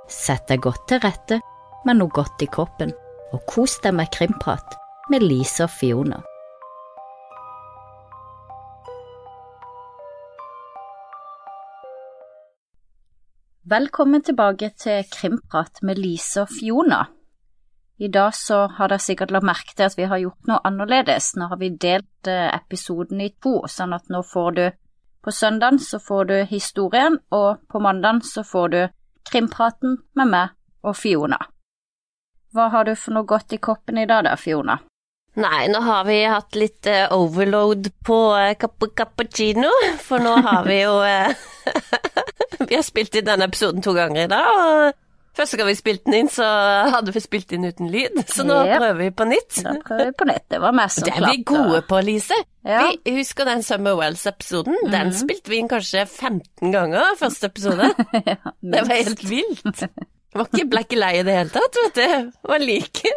Sett deg godt til rette med noe godt i kroppen, og kos deg med krimprat med Lise og Fiona. Velkommen tilbake til krimprat med Lise og Fiona. I dag så har dere sikkert lagt merke til at vi har gjort noe annerledes. Nå har vi delt episoden i 2, sånn at nå får du på søndagen så får du historien, og på mandagen så får du krimpraten med meg og Fiona. Hva har du for noe godt i koppen i dag da, Fiona? Nei, nå har vi hatt litt overload på cappuccino, for nå har vi jo vi har spilt inn denne episoden 2 ganger i dag, og første gang vi spilte den inn så hadde vi spilt inn uten lyd, så nå prøver vi på nytt. Da prøver vi på nytt, det var meg som klart. Det er vi gode på, Lise. Ja. Vi husker den Summer Wells-episoden, den spilte vi inn kanskje 15 ganger første episode. Ja, det var helt vilt. Jeg var ikke blekk lei i det hele tatt, vet du. Jeg var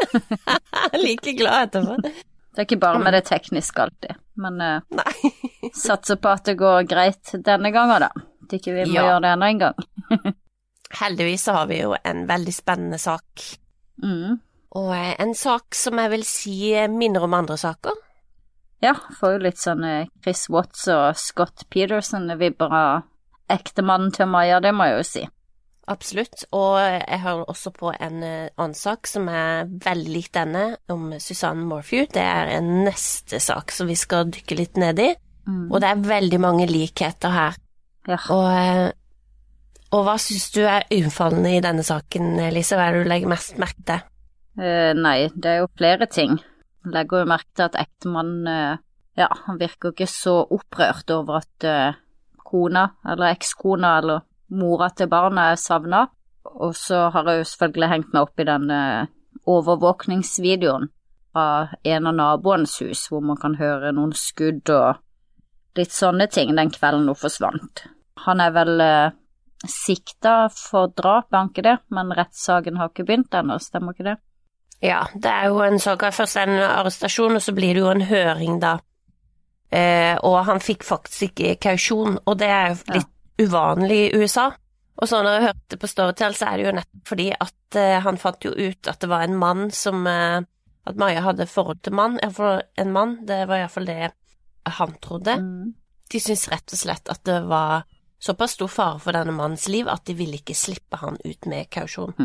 like glad etterpå. Det er ikke bare med det tekniske alltid, men satser på at det går greit denne gangen da. Det ikke vi må gjøre det enda en gang. Heldigvis så har vi jo en veldig spennende sak. Og en sak som jeg vil si minner om andre saker. Ja, får jo litt sånn Chris Watts og Scott Peterson-vibber av ektemannen til Maja, det må jeg jo si. Absolutt, og jeg har også på en annen sak som er veldig lik denne, om Susanne Morphew. Det er en neste sak som vi skal dykke litt ned i, og det er veldig mange likheter her. Ja. Og hva synes du er unnfallende i denne saken, Lise? Hva er det du legger mest merke til? Nei, det er jo flere ting. Jeg legger jo merke til at ektemannen, han virker ikke så opprørt over at kona, eller ekskona, eller mora til barnet er savnet. Og så har jeg jo selvfølgelig hengt meg opp i den overvåkningsvideoen av en av naboens hus, hvor man kan høre noen skudd og litt sånne ting den kvelden hun forsvant. Han er vel sikta for drap, er han ikke det? Men rettssaken har ikke begynt ennå, stemmer ikke det? Ja, det er jo en sak, først en arrestasjon, og så blir det jo en høring da. Og han fikk faktisk ikke kausjon, og det er jo litt uvanlig i USA. Og så når jeg hørte på Storytel, så er det jo nettopp fordi at han fant jo ut at det var en mann som, at Maja hadde forhold til en mann, det var i hvert fall det han trodde. De synes rett og slett at det var såpass stor fare for denne mannens liv at de ville ikke slippe han ut med kausjon.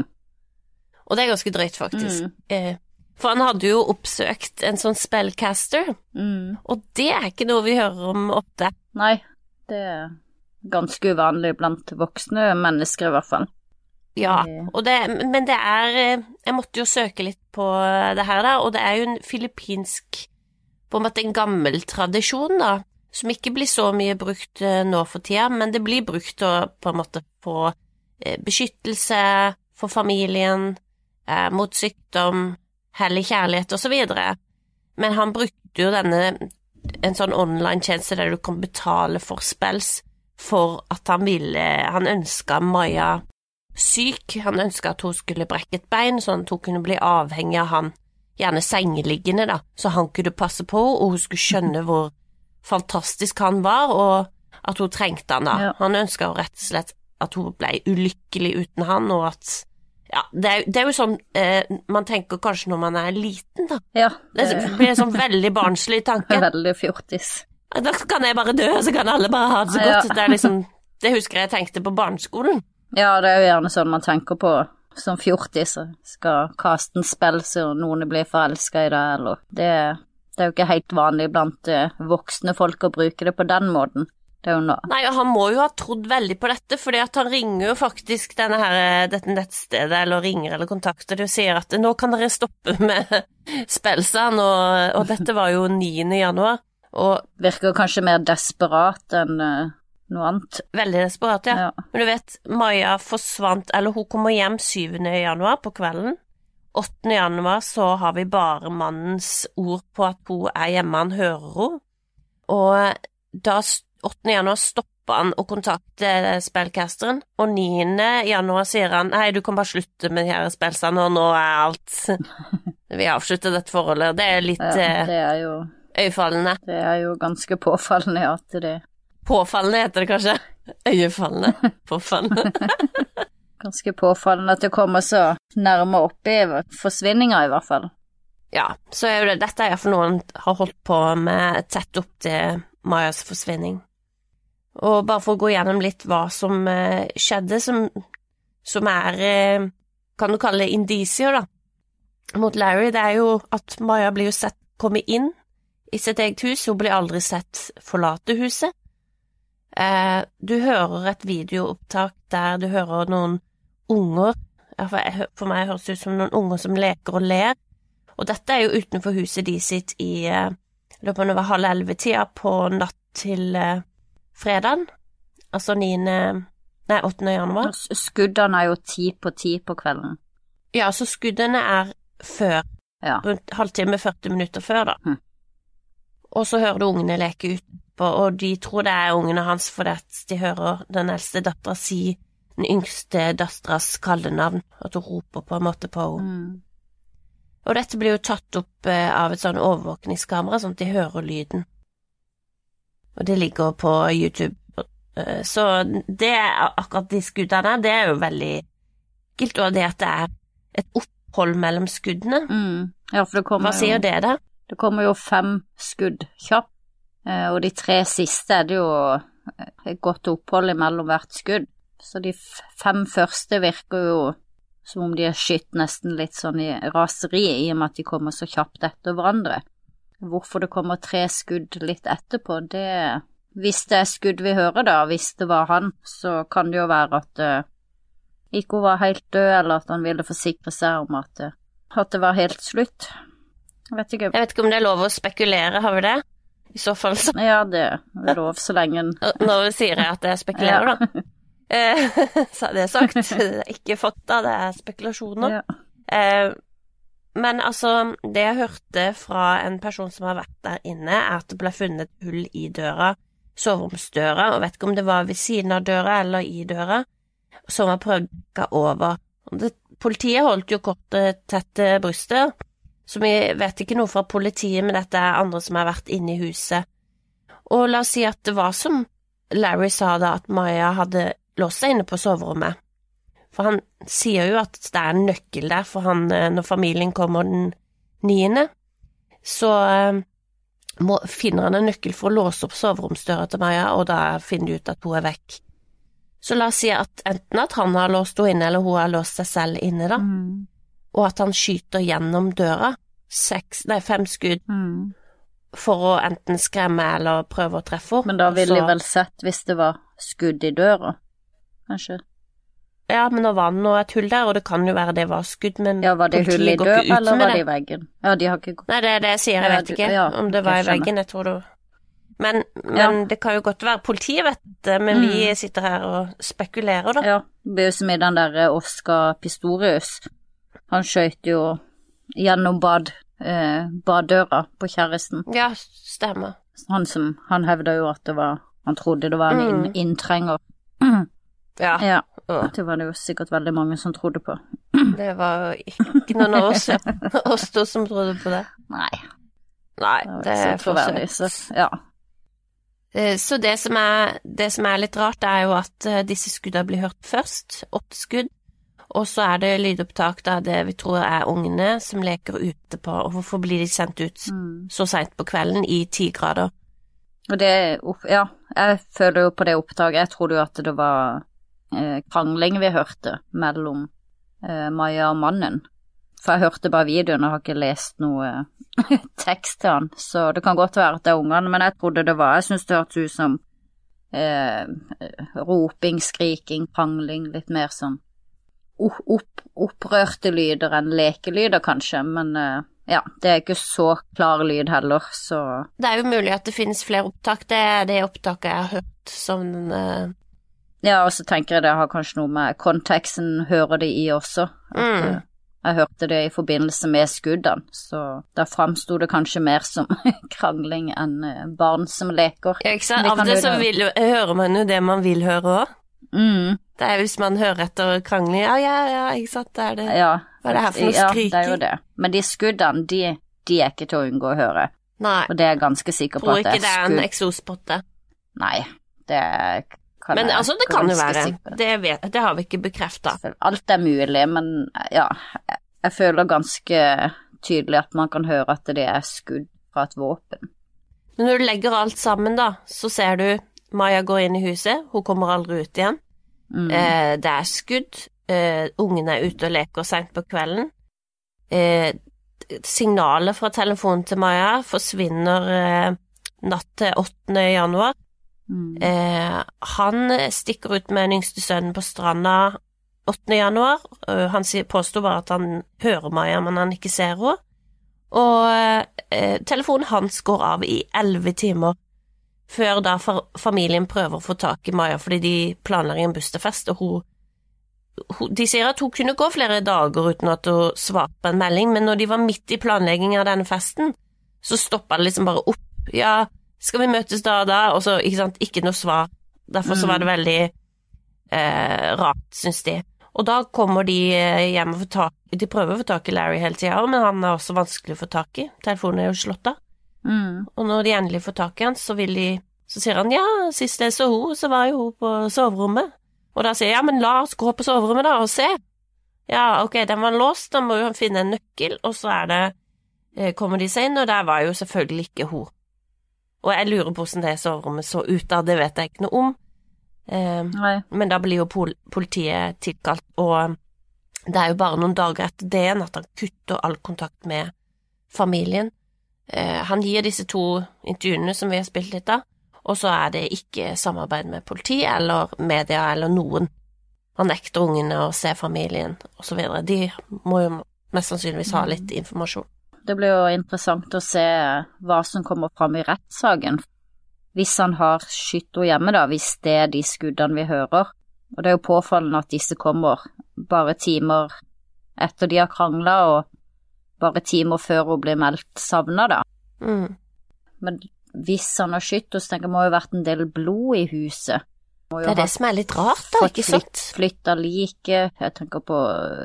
Og det er ganske drøyt faktisk. For han hadde jo oppsøkt en sånn spellcaster, og det er ikke noe vi hører om ofte. Nei, det er ganske uvanlig blant voksne mennesker i hvert fall. Ja, men det er, jeg måtte jo søke litt på det her da, og det er jo en filippinsk, på en måte en gammel tradisjon da, som ikke blir så mye brukt nå for tida, men det blir brukt på en måte på beskyttelse for familien, mot sykdom, hellig kjærlighet og så videre. Men han brukte jo en sånn online-tjeneste der du kan betale for spells for at han ønsket Maja syk, han ønsket at hun skulle brekke et bein, sånn at hun kunne bli avhengig av han, gjerne sengeliggende da, så han kunne passe på, og hun skulle skjønne hvor fantastisk han var, og at hun trengte han da. Han ønsket jo rett og slett at hun ble ulykkelig uten han, og at det er jo sånn man tenker kanskje når man er liten da. Ja. Det blir en sånn veldig barnslig tanke. Veldig fjortis. Da kan jeg bare dø, så kan alle bare ha det så godt. Det er liksom, det husker jeg tenkte på barneskolen. Ja, det er jo gjerne sånn man tenker på som fjortis, skal kaste en spill så noen blir forelsket i det, eller det er jo ikke helt vanlig blant voksne folk å bruke det på den måten. Det er jo noe. Nei, og han må jo ha trodd veldig på dette, fordi at han ringer jo faktisk dette nettstedet, eller ringer eller kontakter det og sier at nå kan dere stoppe med spillsene, og dette var jo 9. januar. Og virker kanskje mer desperat enn noe annet. Veldig desperat, ja. Men du vet, Maja forsvant, eller hun kommer hjem 7. januar på kvelden. 8. januar så har vi bare mannens ord på at hun er hjemme, han hører hun. Og da 8. januar stopper han å kontakte spellcasteren, og 9. januar sier han, nei, du kan bare slutte med de her spillsene, og nå er alt vi avslutter dette forholdet. Det er litt det er jo øyefallende. Det er jo ganske påfallende at det Påfallende heter det kanskje. Øyefallende. Påfallende. Ganske påfallende at det kommer så nærme opp i forsvinninger i hvert fall. Ja, så er jo det, dette er for noen har holdt på med tett opp til Mayas forsvinning. Og bare for å gå gjennom litt hva som skjedde, som er, kan du kalle det indisier da, mot Larry, det er jo at Maya blir jo sett komme inn i sitt eget hus, hun blir aldri sett forlate huset. Du hører et videoopptak der du hører noen unger, for meg høres det ut som noen unger som leker og ler, og dette er jo utenfor huset de sitt i løpet av 10:30 på natt til fredagen, altså 8. januar. Skuddene er jo 10:10 på kvelden. Ja, så skuddene er før, rundt halvtime, 40 minutter før da. Og så hører du ungene leke utenpå, og de tror det er ungene hans fordi at de hører den eldste datteren si den yngste datterens kallenavn, at hun roper på en måte på henne. Og dette blir jo tatt opp av et sånn overvåkningskamera, sånn at de hører lyden. Og det ligger på YouTube. Så det er akkurat de skuddene, det er jo veldig ekkelt, og det at det er et opphold mellom skuddene. Ja, for det kommer Hva sier det da? Det kommer jo 5 skudd kjapt, og de 3 siste er det jo et godt opphold mellom hvert skudd. Så de 5 første virker jo som om de er skytt nesten litt sånn i raseri, i og med at de kommer så kjapt etter hverandre. Hvorfor det kommer 3 skudd litt etterpå, det... Hvis det er skudd vi hører da, hvis det var han, så kan det jo være at ikke hun var helt død, eller at han ville forsikre seg om at det var helt slutt. Jeg vet ikke om det er lov å spekulere, har vi det? I så fall så... Ja, det er lov så lenge... Nå sier jeg at jeg spekulerer da. Så det er sagt, det er ikke fakta, det er spekulasjoner. Men altså, det jeg hørte fra en person som har vært der inne, er at det ble funnet hull i døra, soveromsdøra, og vet ikke om det var ved siden av døra eller i døra, som var prøvd å dekke over. Politiet holdt jo kortet tett til brystet, så vi vet ikke noe fra politiet, men dette er andre som har vært inne i huset. Og la oss si at det var som Larry sa da, at Maya hadde låst seg inne på soverommet. For han sier jo at det er en nøkkel der, for han, når familien kommer den 9., så finner han en nøkkel for å låse opp soveromsdøra til Maya, og da finner de ut at hun er vekk. Så la oss si at enten at han har låst henne inne, eller hun har låst seg selv inne da, og at han skyter gjennom døra, 5 skudd, for å enten skremme eller prøve å treffe henne. Men da ville de vel sett hvis det var skudd i døra, kanskje? Ja, men nå var det nå et hull der, og det kan jo være det var skudd, men ja, var det hull i døra, eller var det i veggen? Ja, de har ikke... Nei, det er det jeg sier, jeg vet ikke om det var i veggen, jeg tror det... Men det kan jo godt være, politiet vet det, men vi sitter her og spekulerer da. Ja, det blir jo som i den der Oscar Pistorius. Han skjøt jo gjennom baddøra på kjæresten. Ja, stemmer. Han hevdet jo at det var, han trodde det var en inntrenger. Ja, det var det jo sikkert veldig mange som trodde på. Det var ikke noen av oss to som trodde på det. Nei, det er troverdig, så ja. Så det som er litt rart er jo at disse skuddene blir hørt først, 8 skudd, og så er det lydopptak da det vi tror er ungene som leker ute på, og hvorfor blir de sendt ut så sent på kvelden i 10 grader? Og det, ja, jeg føler jo på det opptaket, jeg trodde jo at det var krangling vi hørte mellom Maya og mannen. For jeg hørte bare videoen og har ikke lest noe tekst til han, så det kan godt være at det er ungene, men jeg trodde det var, jeg synes det hørtes ut som roping, skriking, krangling, litt mer sånn opprørte lyder enn lekelyder kanskje, men ja, det er ikke så klar lyd heller, så... Det er jo mulig at det finnes flere opptak, det er det opptaket jeg har hørt som... Ja, og så tenker jeg det har kanskje noe med konteksten, hører det i også, at jeg hørte det i forbindelse med skuddene, så da fremstod det kanskje mer som krangling enn barn som leker. Ja, ikke sant? Av det så hører man jo det man vil høre også. Det er hvis man hører etter krangling, ja, ikke sant, det er det. Ja, hva er det her for noe skriking? Ja, det er jo det. Men de skuddene, de er ikke til å unngå å høre. Nei. Og det er jeg ganske sikker på at det er skudd. Tror ikke det er en eksospotte. Nei, det Men altså, det kan jo være. Det har vi ikke bekreftet. Alt mulig, men ja, jeg føler ganske tydelig at man kan høre at det skudd fra et våpen. Men når du legger alt sammen da, så ser du Maya går inn i huset, hun kommer aldri ut igjen. Det skudd, ungene ute og leker sent på kvelden. Signalet fra telefonen til Maya forsvinner natt til 8. januar. Han stikker ut med den yngste sønnen på stranda 8. januar. Han påstår bare at han hører Maya, men han ikke ser henne. Og telefonen hans går av i 11 timer før da familien prøver å få tak i Maya fordi de planlegger en bussfest, og de sier at hun kunne gå flere dager uten at hun svarte på en melding, men når de var midt i planleggingen av denne festen, så stoppet det liksom bare opp. Ja, skal vi møtes da og da? Og så, ikke sant, ikke noe svar. Derfor så var det veldig rart, synes de. Og da kommer de hjem og de prøver å få tak i Larry hele tiden, men han også vanskelig å få tak i. Telefonen jo slått av. Og når de endelig får tak i han, så sier han, ja, sist jeg så hun, så var jo hun på soverommet. Og da sier jeg, ja, men la oss gå på soverommet da og se. Ja, ok, den var låst, da må jo han finne en nøkkel, og så kommer de seg inn, og der var jo selvfølgelig ikke hun. Og jeg lurer på hvordan det soverommet så ut da, det vet jeg ikke noe om. Men da blir jo politiet tilkalt, og det jo bare noen dager etter det at han kutter all kontakt med familien. Han gir disse 2 intervjuene som vi har spilt litt av, og så det ikke samarbeid med politi eller media eller noen. Han nekter ungene å se familien og så videre. De må jo mest sannsynligvis ha litt informasjon. Det blir jo interessant å se hva som kommer fram i rettssaken. Hvis han har skytt henne hjemme da, hvis det de skuddene vi hører. Og det jo påfallende at disse kommer bare timer etter de har kranglet, og bare timer før hun blir meldt savnet da. Men hvis han har skytt, så tenker jeg må jo vært en del blod i huset. Det det som litt rart da, ikke sant? Flyttet like, jeg tenker på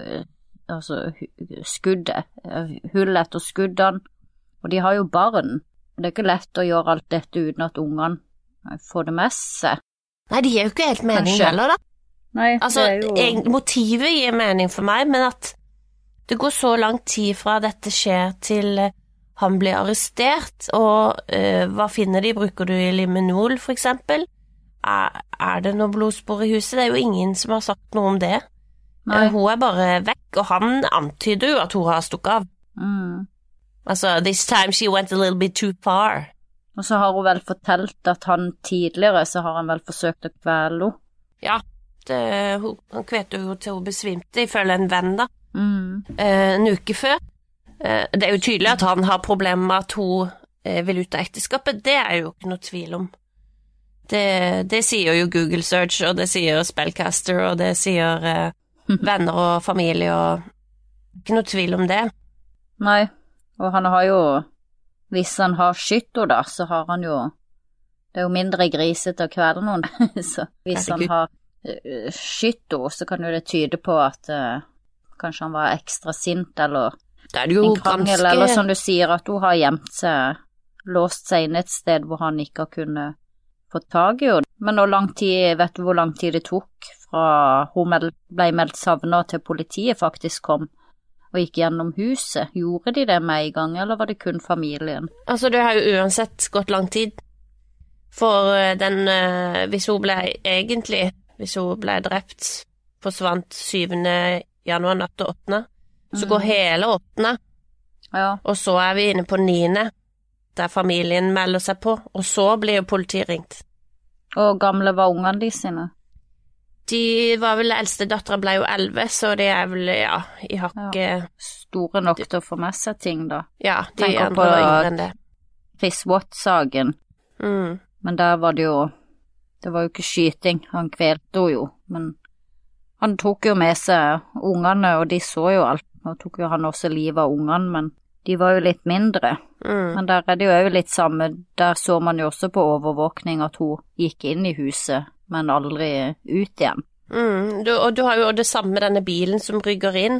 skuddet, hull etter skuddene, og de har jo barn. Det ikke lett å gjøre alt dette uten at ungene får det med seg. Nei, de gir jo ikke helt mening heller da. Nei, altså, det jo... motivet gir mening for meg, men at det går så lang tid fra dette skjer til han blir arrestert, og hva finner de? Bruker du limonol for eksempel? Det noe blodspor i huset? Det jo ingen som har sagt noe om det. Hun bare vekk, og han antyder jo at hun har stukket av. Altså, this time she went a little bit too far. Og så har hun vel fortalt at han tidligere, så har han vel forsøkt å kvele henne. Ja, han kvelte jo til hun besvimte, ifølge en venn da. En uke før. Det jo tydelig at han har problemer med at hun vil ut av ekteskapet. Det jo ikke noe tvil om. Det sier jo Google Search, og det sier Spellcaster, og det sier venner og familie, og ikke noe tvil om det. Nei, og han har jo, hvis han har skytt henne da, så har han jo, det jo mindre grisete å kvele noen. Så hvis han har skytt henne, så kan jo det tyde på at kanskje han var ekstra sint, eller det jo en krangel, ganske... eller som du sier, at hun har gjemt seg, låst seg inn et sted hvor han ikke har kunnet få tag i henne. Men vet du hvor lang tid det tok fra hun ble meldt savnet til politiet faktisk kom og gikk gjennom huset? Gjorde de det med en gang, eller var det kun familien? Altså, det har jo uansett gått lang tid. For hvis hun ble drept, forsvant 7. januar natt til 8. Så går hele 8. Ja. Og så vi inne på 9. der familien melder seg på, og så blir jo politiet ringt. Og gamle var ungene de sine? De var vel, eldste datteren ble jo 11, så de vel, ja, i hakket... Store nok til å få med seg ting da. Ja, de andre var yngre enn det. Chris Watt-saken. Men der var det var jo ikke skyting, han kvelte jo, men han tok jo med seg ungene, og de så jo alt. Nå tok jo han også livet av ungene, men de var jo litt mindre. Men der det jo litt samme, der så man jo også på overvåkning at hun gikk inn i huset, men aldri ut igjen. Og du har jo det samme med denne bilen som rygger inn.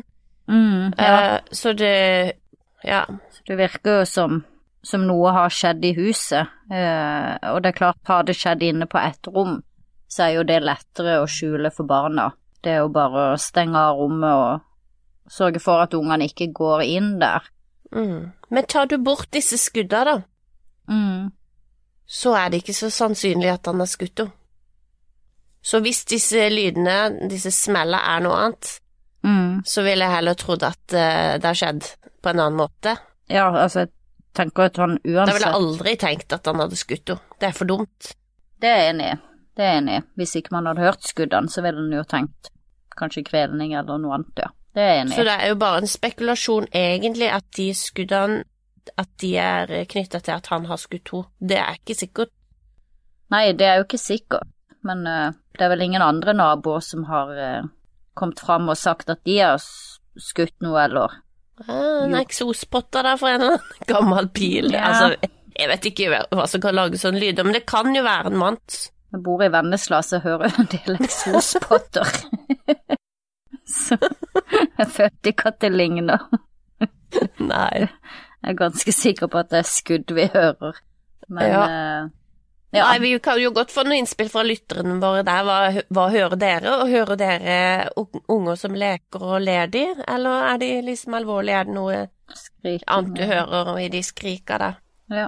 Så det, ja. Så det virker jo som noe har skjedd i huset, og det klart har det skjedd inne på et rom, så jo det lettere å skjule for barna. Det jo bare å stenge av rommet og sørge for at ungene ikke går inn der. Men tar du bort disse skudda da, så det ikke så sannsynlig at han har skutt henne. Så hvis disse lydene, disse smeller noe annet, så ville jeg heller trodd at det har skjedd på en annen måte. Ja, altså, jeg tenker at han uansett... Da ville jeg aldri tenkt at han hadde skutt henne. Det for dumt. Det jeg enig i. Hvis ikke man hadde hørt skuddene, så ville han jo tenkt kanskje kvelning eller noe annet, ja. Det jeg enig i. Så det jo bare en spekulasjon egentlig at de skuddene, at de knyttet til at han har skutt henne. Det ikke sikkert. Nei, det jo ikke sikkert. Men det vel ingen andre naboer som har kommet fram og sagt at de har skutt noe, eller... En eksospotter der for en eller annen gammel bil. Ja. Altså, jeg vet ikke hva som kan lage sånn lyd, men det kan jo være en mant. Jeg bor i Vennesla, så hører jeg en del eksospotter. Så jeg følte ikke at det ligner. Nei. Jeg ganske sikker på at det skudd vi hører. Men... Ja. Nei, vi kan jo godt få noen innspill fra lytterne våre der. Hva hører dere? Og hører dere unger som leker og ler de? Eller de liksom alvorlige? Det noe annet du hører i de skriker der? Ja.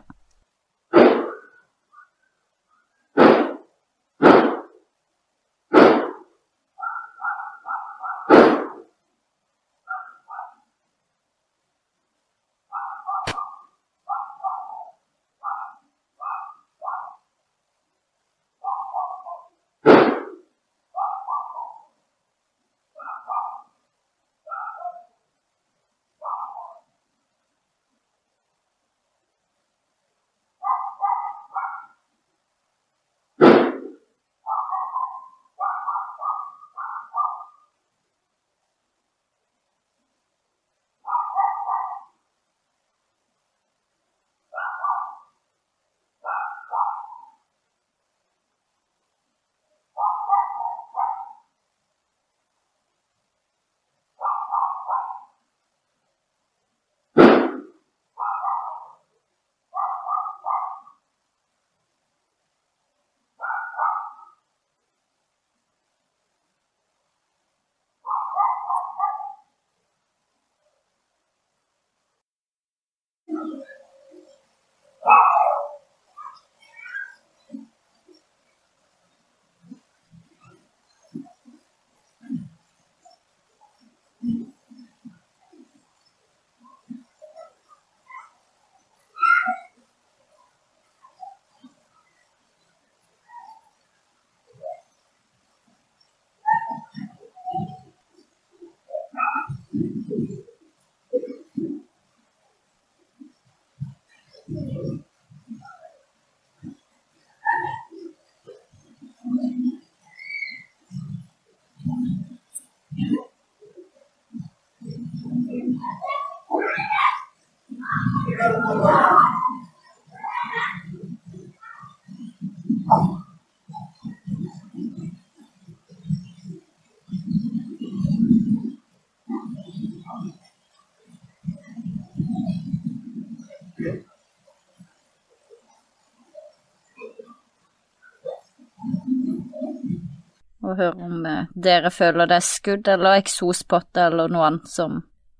Og høre om dere føler det skudd eller eksospotte eller noe annet som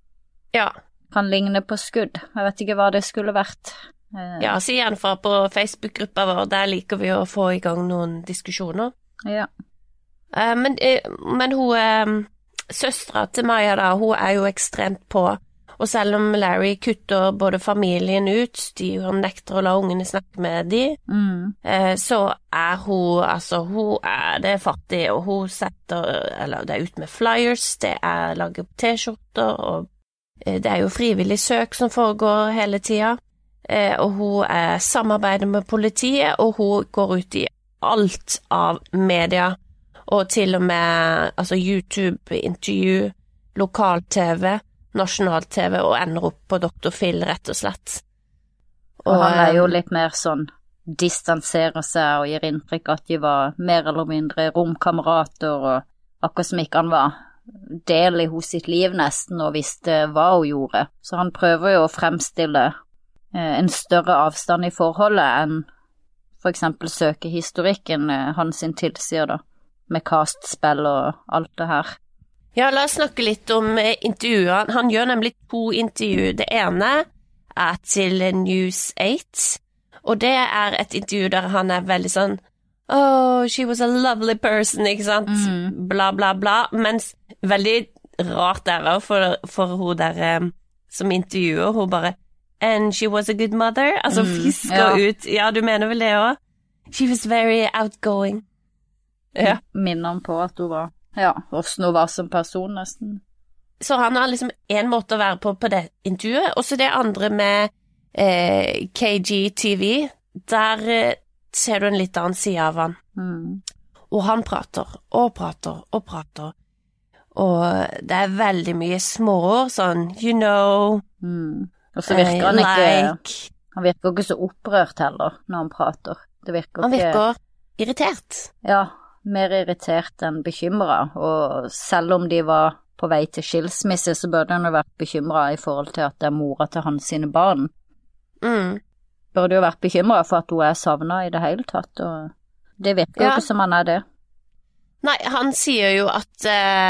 kan ligne på skudd. Jeg vet ikke hva det skulle vært. Ja, si gjerne fra på Facebook-gruppa vår, der liker vi å få i gang noen diskusjoner. Ja. Men hun, søstera til Maja da, hun jo ekstremt på, og selv om Larry kutter både familien ut, de nekter å la ungene snakke med de, så hun, altså hun det fattig, og hun setter, eller det ut med flyers, det lager t-skjorter, og det jo frivillig søk som foregår hele tiden, og hun samarbeider med politiet, og hun går ut i alt av media, og til og med altså YouTube-intervju, lokal-TV, nasjonal-TV, og ender opp på Dr. Phil, rett og slett. Og han jo litt mer sånn, distanserer seg og gir inntrykk at de var mer eller mindre romkamerater, og akkurat som ikke han var del i hos sitt liv nesten, og visste hva hun gjorde. Så han prøver jo å fremstille en større avstand i forholdet enn for eksempel søkehistorikken hans sin tilsier da, med castspill og alt det her. Ja, la oss snakke litt om intervjuet. Han gjør nemlig 2 intervju. Det ene til News 8, og det et intervju der han veldig sånn «Oh, she was a lovely person», ikke sant? Bla, bla, bla. Mens veldig rart for hun der som intervjuer, hun bare «And she was a good mother», altså fisker ut. Ja, du mener vel det også? «She was very outgoing». Ja. Minner han på at hun var, ja, hvordan hun var som person nesten. Så han har liksom en måte å være på det intervjuet, og så det andre med KGTV, der ser du en litt annen side av han. Og han prater, og prater, og prater. Og det veldig mye småord, sånn, you know, og så virker han ikke, han virker ikke så opprørt heller når han prater. Han virker irritert. Ja, mer irritert enn bekymret, og selv om de var på vei til skilsmisse, så burde han jo vært bekymret i forhold til at det mora til hans sine barn. Burde jo vært bekymret for at hun savnet i det hele tatt, og det virker jo ikke som han det. Nei, han sier jo at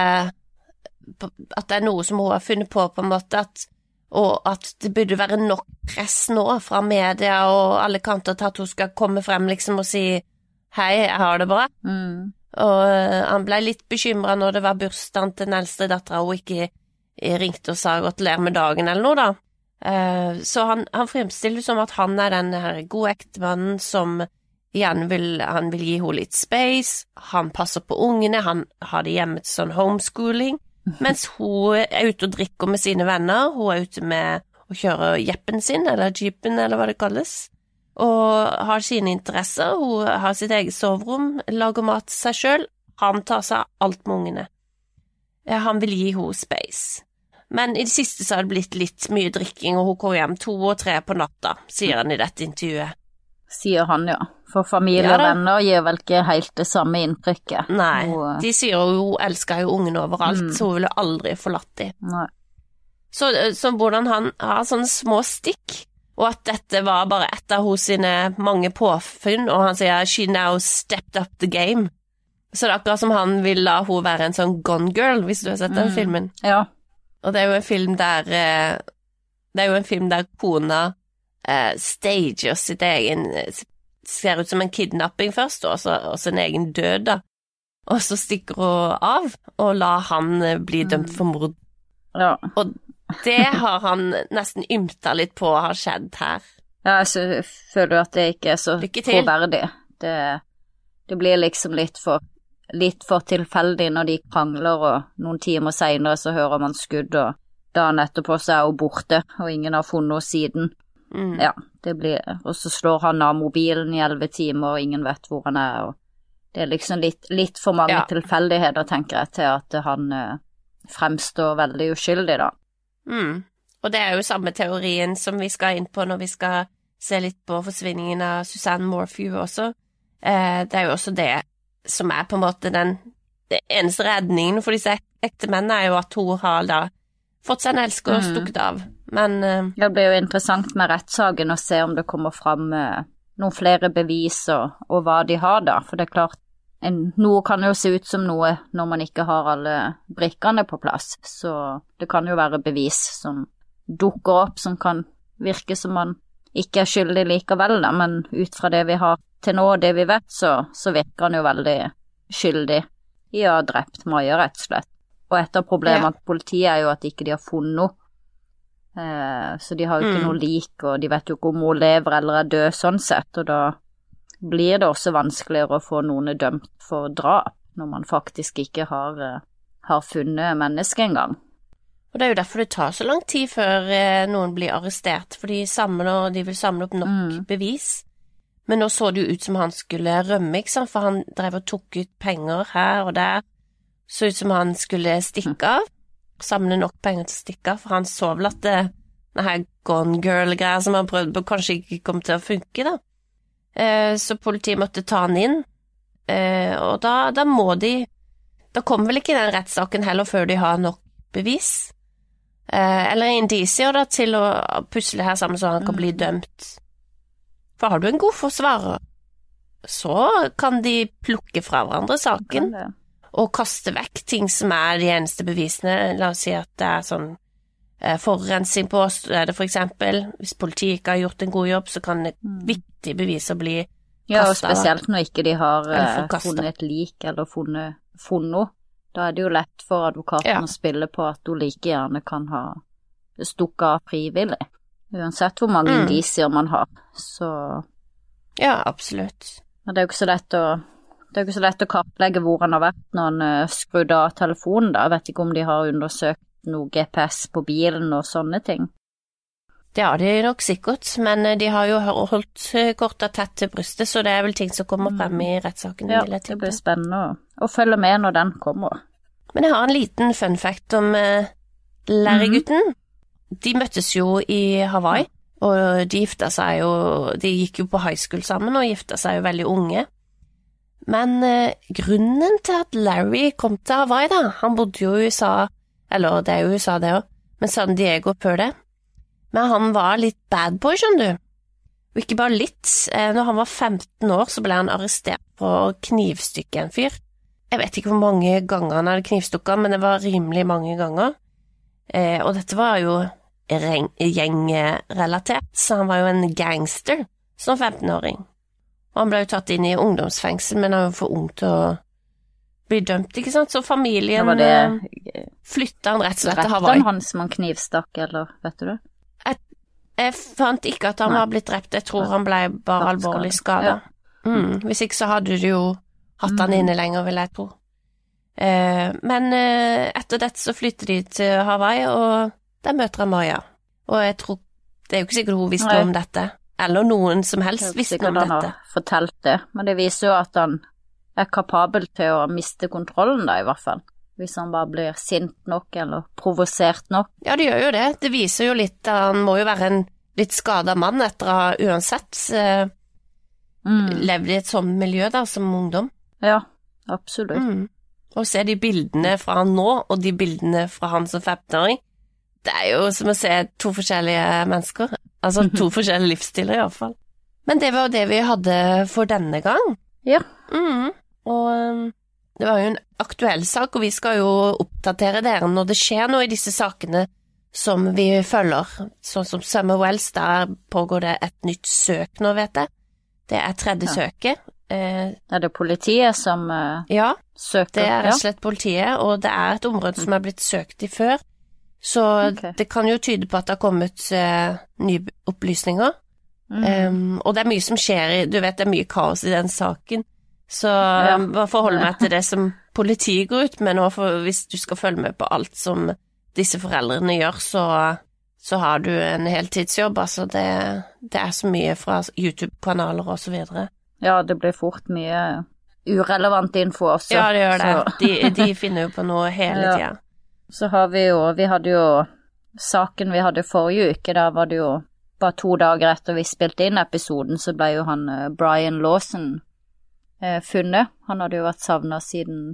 det noe som hun har funnet på en måte, og at det burde være nok press nå fra media og alle kanter til at hun skal komme frem liksom og si «Hei, jeg har det bra». Og han ble litt bekymret når det var bursdagen til den eldste datteren, og ikke ringte og sa gratulerer med dagen eller noe da. Så han fremstiller som at han den her gode ektemannen som igjen han vil gi henne litt space, han passer på ungene, han har det hjemme til sånn homeschooling, mens hun ute og drikker med sine venner, hun ute med å kjøre jeppen sin, eller jeepen, eller hva det kalles, og har sine interesser, hun har sitt eget soverom, lager mat til seg selv, han tar seg alt med ungene. Han vil gi henne space. Men i det siste så har det blitt litt mye drikking, og hun går hjem 2 og 3 på natta, sier han i dette intervjuet. Sier han, ja. For familie og venner gir vel ikke helt det samme inntrykket. Nei, de sier jo hun elsker jo ungen overalt, så hun ville aldri forlatt dem. Nei. Så hvordan han har sånne små stikk, og at dette var bare et av hos sine mange påfunn, og han sier «She now stepped up the game». Så det akkurat som han vil la hun være en sånn Gone Girl, hvis du har sett den filmen. Ja. Og det jo en film der kona stager sitt egen, ser ut som en kidnapping først, og så en egen død da. Og så stikker hun av, og la han bli dømt for mord. Ja. Og det har han nesten ymta litt på har skjedd her. Ja, jeg føler at det ikke så troverdig. Det blir liksom litt for tilfeldig når de krangler, og noen timer senere så hører man skudd, og dagen etterpå så hun borte, og ingen har funnet henne siden. Ja, det blir, og så slår han av mobilen i 11 timer, og ingen vet hvor han og det liksom litt for mange tilfeldigheter, tenker jeg, til at han fremstår veldig uskyldig da. Og det jo samme teorien som vi skal inn på når vi skal se litt på forsvinningen av Suzanne Morphew også. Det jo også det som på en måte det eneste redningen for disse ekte mennene jo at hun har da fått seg en elsker og stukket av. Men det blir jo interessant med rettssaken å se om det kommer fram noen flere bevis og hva de har da, for det klart noe kan jo se ut som noe når man ikke har alle brikkene på plass, så det kan jo være bevis som dukker opp som kan virke som man ikke skyldig likevel da, men ut fra det vi har til nå og det vi vet, så virker han jo veldig skyldig i å ha drept Maja rett og slett. Og et av problemene til politiet jo at ikke de har funnet noe, så de har jo ikke noe lik, og de vet jo ikke om hun lever eller død sånn sett, og da blir det også vanskeligere å få noen dømt for drap når man faktisk ikke har funnet mennesket engang. Og det jo derfor det tar så lang tid før noen blir arrestert, for de vil samle opp nok bevis. Men nå så det jo ut som han skulle rømme, ikke sant? For han drev og tok ut penger her og der, så ut som han skulle stikke av, samle nok penger til å stikke av, for han så vel at denne her Gone Girl-greier som han prøvde på kanskje ikke kom til å funke da. Så politiet måtte ta han inn, og da må da kommer vel ikke den rettssaken heller før de har nok bevis, eller indisier da til å pusle her sammen så han kan bli dømt. For har du en god forsvarer, så kan de plukke fra hverandre saken og kaste vekk ting som de eneste bevisene. La oss si at det sånn forurensing på oss, det for eksempel. Hvis politiet ikke har gjort en god jobb, så kan viktige beviser bli kastet. Ja, og spesielt når ikke de har funnet et lik eller funnet noe. Da det jo lett for advokaten å spille på at hun like gjerne kan ha stukket av frivillig. Uansett hvor mange indisier man har, så... Ja, absolutt. Men det jo ikke så lett å kartlegge hvor han har vært når han skrudde av telefonen da. Jeg vet ikke om de har undersøkt noe GPS på bilen og sånne ting. Det har de nok sikkert, men de har jo holdt korta tett til brystet, så det vel ting som kommer frem i rettssaken. Ja, det blir spennende å følge med når den kommer. Men jeg har en liten fun fact om Larry-gutten. De møttes jo i Hawaii, og de gikk jo på high school sammen og gifta seg jo veldig unge. Men grunnen til at Larry kom til Hawaii da, han bodde jo i USA, eller det jo USA det også, men San Diego før det. Men han var litt bad boy, skjønner du. Og ikke bare litt. Når han var 15 år, så ble han arrestert på å knivstykke en fyr. Jeg vet ikke hvor mange ganger han hadde knivstukket, men det var rimelig mange ganger. Og dette var jo gjengrelatert, så han var jo en gangster som 15-åring. Og han ble jo tatt inn i ungdomsfengsel, men han var jo for ung til å bli dømt, ikke sant? Så familien flyttet han rett og slett til Hawaii. Drepte han som han knivstakk, eller vet du det? Jeg fant ikke at han var blitt drept, jeg tror han ble bare alvorlig skadet. Hvis ikke så hadde du jo hatt han inne lenger, vil jeg tro. Men etter dette så flytter de til Hawaii, og der møter han Maya. Og jeg tror, det jo ikke sikkert hun visste om dette, eller noen som helst visste om dette. Han har fortalt det, men det viser jo at han kapabel til å miste kontrollen da, i hvert fall. Hvis han bare blir sint nok eller provosert nok. Ja, det gjør jo det. Det viser jo litt at han må jo være en litt skadet mann etter å ha uansett levd i et sånt miljø da, som ungdom. Ja, absolutt. Og se de bildene fra han nå, og de bildene fra han som 15-åring. Det jo som å se to forskjellige mennesker. Altså to forskjellige livsstiler i hvert fall. Men det var det vi hadde for denne gang. Ja. Og det var jo en aktuell sak, og vi skal jo oppdatere dere når det skjer noe i disse sakene som vi følger. Sånn som Summer Wells, der pågår det et nytt søk nå, vet jeg. Det tredje søket. Det politiet som søker? Det rett og slett politiet, og det et område som blitt søkt i før. Så det kan jo tyde på at det har kommet nye opplysninger. Og det mye som skjer du vet, det mye kaos i den saken. Så bare forholde meg til det som politiet går ut med nå, for hvis du skal følge med på alt som disse foreldrene gjør, så har du en heltidsjobb, altså det så mye fra YouTube-kanaler og så videre. Ja, det blir fort mye urelevant info også. Ja, det gjør det. De finner jo på noe hele tiden. Så har vi hadde jo saken vi hadde forrige uke, da var det jo bare 2 dager etter vi spilte inn episoden, så ble jo han Brian Lawson funnet. Han hadde jo vært savnet siden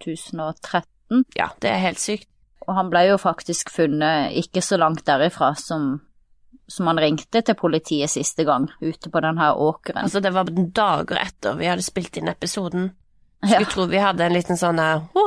2013. Ja, det helt sykt. Og han ble jo faktisk funnet ikke så langt derifra som han ringte til politiet siste gang, ute på denne åkeren. Altså det var dager etter vi hadde spilt inn episoden. Skulle tro vi hadde en liten sånn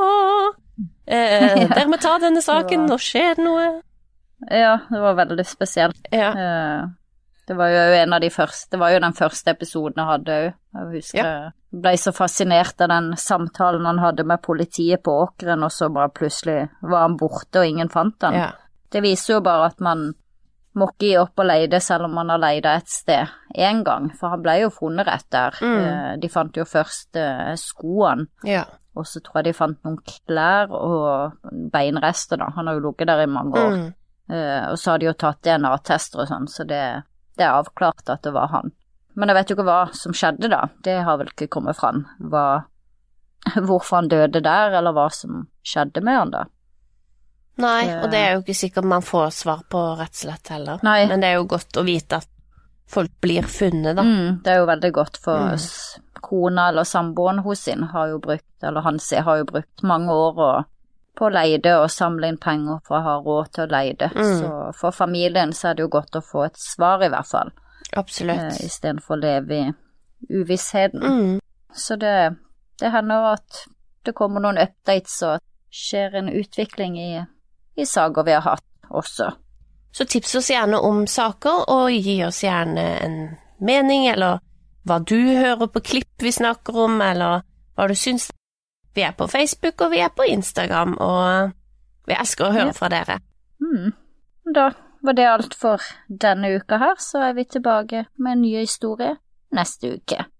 dere må ta denne saken, nå skjer det noe. Ja, det var veldig spesielt. Ja. Det var jo en av de første, det var jo den første episoden jeg hadde jo. Jeg husker jeg ble så fascinert av den samtalen han hadde med politiet på åkeren, og så bare plutselig var han borte og ingen fant han. Ja. Det viser jo bare at man må ikke gi opp og leide selv om man har leidet et sted en gang, for han ble jo funnet rett der. De fant jo først skoene, og så tror jeg de fant noen klær og beinrester da. Han har jo ligget der i mange år. Og så har de jo tatt DNA-tester og sånn, så det avklart at det var han. Men jeg vet jo ikke hva som skjedde da. Det har vel ikke kommet fram. Hvorfor han døde der, eller hva som skjedde med han da. Nei, og det jo ikke sikkert man får svar på rett og slett heller. Nei. Men det jo godt å vite at folk blir funnet da. Det jo veldig godt for kona eller samboeren hos sin har jo brukt, eller hans har jo brukt mange år på å leide og samle inn penger for å ha råd til å leide. Så for familien så det jo godt å få et svar i hvert fall. Absolutt. I stedet for å leve uvissheten. Så det hender at det kommer noen updates og skjer en utvikling i saker vi har hatt også. Så tips oss gjerne om saker, og gi oss gjerne en mening, eller hva du hører på klipp vi snakker om, eller hva du synes. Vi er på Facebook, og vi er på Instagram, og vi elsker å høre fra dere. Da var det alt for denne uka her, så er vi tilbake med en ny historie neste uke.